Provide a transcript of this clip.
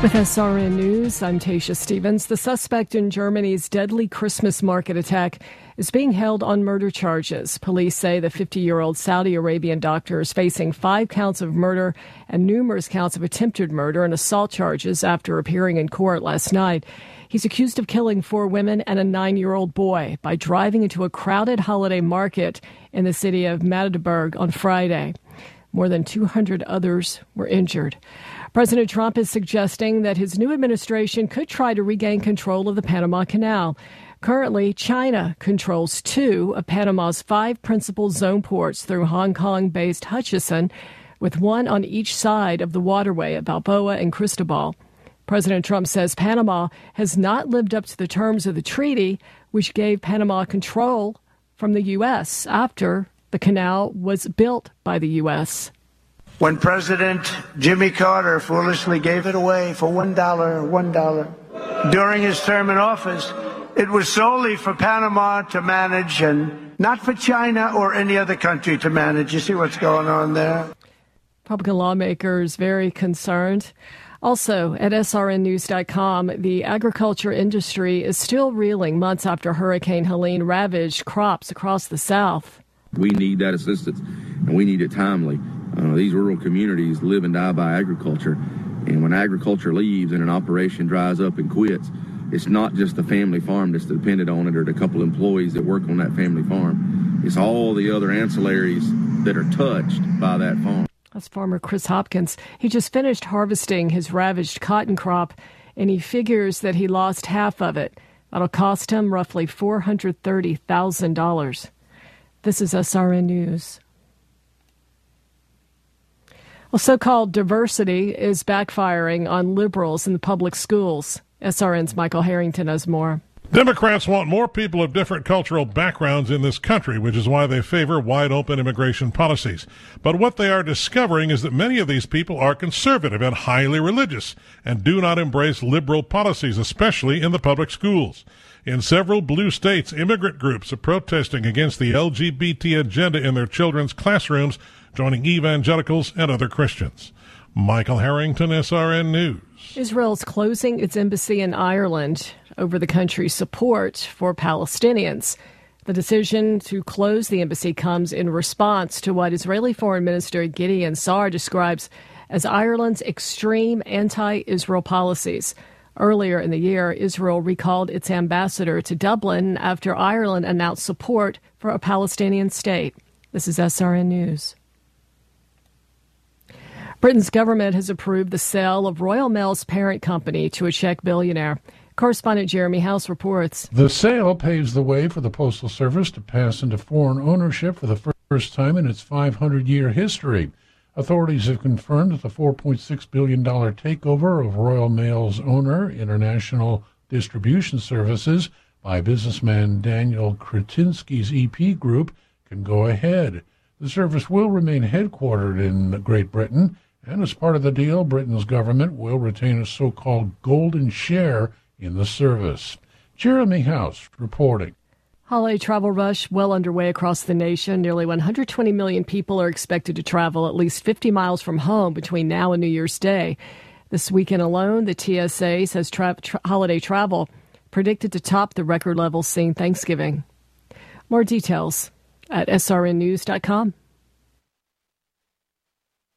With SRN News, I'm Tasha Stevens. The suspect in Germany's deadly Christmas market attack is being held on murder charges. Police say the 50-year-old Saudi Arabian doctor is facing 5 counts of murder and numerous counts of attempted murder and assault charges after appearing in court last night. He's accused of killing 4 women and a 9-year-old boy by driving into a crowded holiday market in the city of Magdeburg on Friday. More than 200 others were injured. President Trump is suggesting that his new administration could try to regain control of the Panama Canal. Currently, China controls 2 of Panama's 5 principal zone ports through Hong Kong-based Hutchison, with 1 on each side of the waterway at Balboa and Cristobal. President Trump says Panama has not lived up to the terms of the treaty, which gave Panama control from the U.S. after the canal was built by the U.S. When President Jimmy Carter foolishly gave it away for $1 during his term in office, it was solely for Panama to manage and not for China or any other country to manage. You see what's going on there? Republican lawmakers very concerned. Also, at srnnews.com, the agriculture industry is still reeling months after Hurricane Helene ravaged crops across the South. We need that assistance, and we need it timely. These rural communities live and die by agriculture, and when agriculture leaves and an operation dries up and quits, it's not just the family farm that's dependent on it or the couple employees that work on that family farm. It's all the other ancillaries that are touched by that farm. That's farmer Chris Hopkins. He just finished harvesting his ravaged cotton crop, and he figures that he lost half of it. That'll cost him roughly $430,000. This is SRN News. Well, so-called diversity is backfiring on liberals in the public schools. SRN's Michael Harrington has more. Democrats want more people of different cultural backgrounds in this country, which is why they favor wide-open immigration policies. But what they are discovering is that many of these people are conservative and highly religious and do not embrace liberal policies, especially in the public schools. In several blue states, immigrant groups are protesting against the LGBT agenda in their children's classrooms, joining evangelicals and other Christians. Michael Harrington, SRN News. Israel's closing its embassy in Ireland over the country's support for Palestinians. The decision to close the embassy comes in response to what Israeli Foreign Minister Gideon Sa'ar describes as Ireland's extreme anti-Israel policies. Earlier in the year, Israel recalled its ambassador to Dublin after Ireland announced support for a Palestinian state. This is SRN News. Britain's government has approved the sale of Royal Mail's parent company to a Czech billionaire. Correspondent Jeremy House reports. The sale paves the way for the Postal Service to pass into foreign ownership for the first time in its 500-year history. Authorities have confirmed that the $4.6 billion takeover of Royal Mail's owner, International Distribution Services, by businessman Daniel Kretinsky's EP Group, can go ahead. The service will remain headquartered in Great Britain, and as part of the deal, Britain's government will retain a so-called golden share in the service. Jeremy House reporting. Holiday travel rush well underway across the nation. Nearly 120 million people are expected to travel at least 50 miles from home between now and New Year's Day. This weekend alone, the TSA says holiday travel predicted to top the record levels seen Thanksgiving. More details at srnnews.com.